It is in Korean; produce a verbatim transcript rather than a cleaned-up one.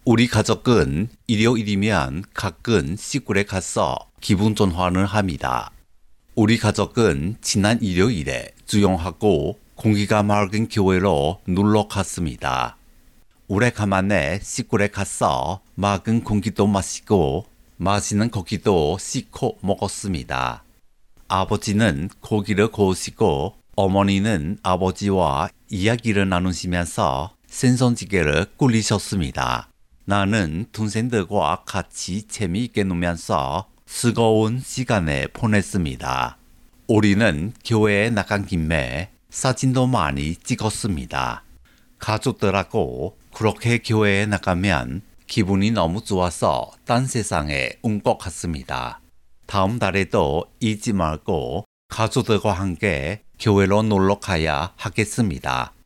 우리 가족은 일요일이면 가끔 시골에 가서 기분 전환을 합니다. 우리 가족은 지난 일요일에 조용하고 공기가 맑은 교회로 놀러 갔습니다. 오래간만에 시골에 가서 맑은 공기도 마시고 맛있는 고기도 씻고 먹었습니다. 아버지는 고기를 구우시고 어머니는 아버지와 이야기를 나누시면서 생선찌개를 끓이셨습니다. 나는 동생들과 같이 재미있게 놀면서 즐거운 시간을 보냈습니다. 우리는 교회에 나간 김에 사진도 많이 찍었습니다. 가족들하고 그렇게 교회에 나가면 기분이 너무 좋아서 딴 세상에 온 것 같습니다. 다음 달에도 잊지 말고 가족들과 함께 교회로 놀러 가야 하겠습니다.